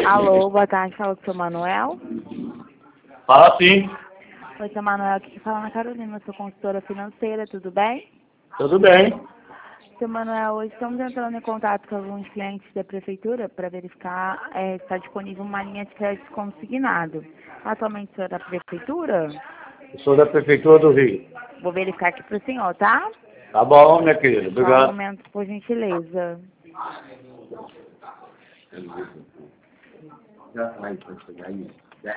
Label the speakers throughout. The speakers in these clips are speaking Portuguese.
Speaker 1: Alô, boa tarde, fala com o seu Manuel.
Speaker 2: Fala sim.
Speaker 1: Oi, seu Manuel, aqui que fala Ana Carolina, sou consultora financeira, tudo bem?
Speaker 2: Tudo bem.
Speaker 1: Seu Manuel, hoje estamos entrando em contato com alguns clientes da prefeitura para verificar se está disponível uma linha de crédito consignado. Atualmente o senhor é da prefeitura?
Speaker 2: Eu sou da Prefeitura do Rio.
Speaker 1: Vou verificar aqui para o senhor, tá?
Speaker 2: Tá bom, minha querida.
Speaker 1: Só um
Speaker 2: Obrigado.
Speaker 1: momento, por gentileza.
Speaker 3: Já vai para chegar aí.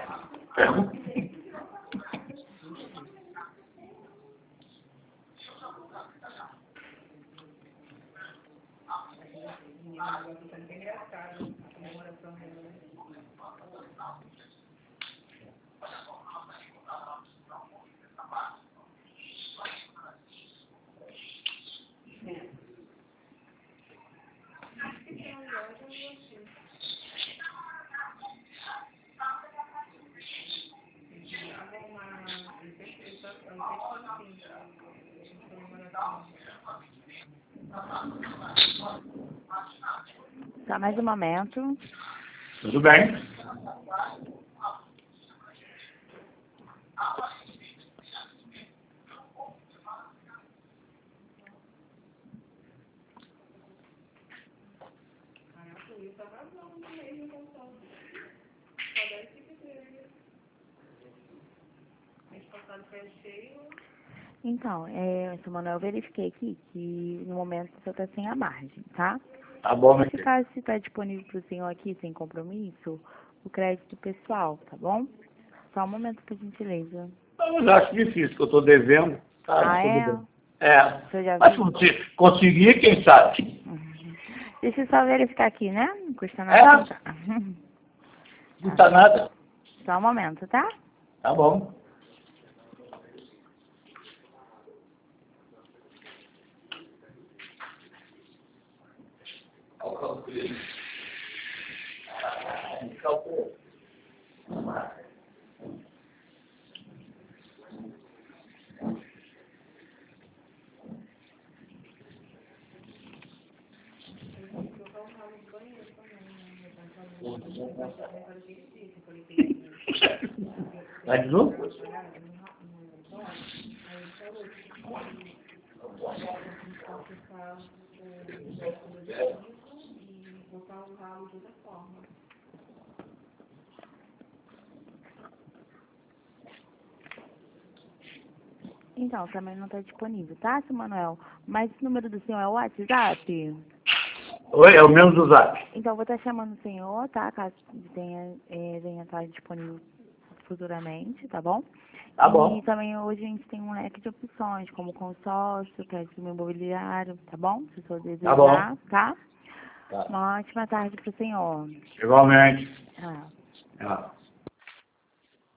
Speaker 1: Só mais um momento.
Speaker 2: Tudo bem.
Speaker 1: Então, seu Manuel, eu verifiquei aqui que no momento o senhor está sem a margem, tá?
Speaker 2: Tá bom, minha
Speaker 1: Se
Speaker 2: querida.
Speaker 1: caso está disponível para o senhor aqui, sem compromisso, o crédito pessoal, tá bom? Só um momento, por gentileza.
Speaker 2: Eu acho difícil, que eu estou devendo. Tá,
Speaker 1: Ah,
Speaker 2: tudo
Speaker 1: é?
Speaker 2: bem. É.
Speaker 1: O senhor já
Speaker 2: Mas
Speaker 1: viu?
Speaker 2: se conseguir, quem sabe?
Speaker 1: Uhum. Deixa eu só verificar aqui, né? Não custa nada.
Speaker 2: É. Não custa nada.
Speaker 1: Só um momento, tá?
Speaker 2: Tá bom. Vai de novo?
Speaker 1: Então, também não está disponível, tá, seu Manuel? Mas esse número do senhor é o WhatsApp?
Speaker 2: Oi, é o mesmo do Zap.
Speaker 1: Então, eu vou estar chamando o senhor, tá? Caso venha estar disponível futuramente, tá bom?
Speaker 2: Tá
Speaker 1: E
Speaker 2: bom.
Speaker 1: também hoje a gente tem um leque de opções, como consórcio, crédito imobiliário, tá bom? Se o senhor
Speaker 2: Tá bom.
Speaker 1: desejar, tá?
Speaker 2: Tá.
Speaker 1: Uma ótima tarde para o senhor.
Speaker 2: Igualmente.
Speaker 1: Ah.
Speaker 2: É.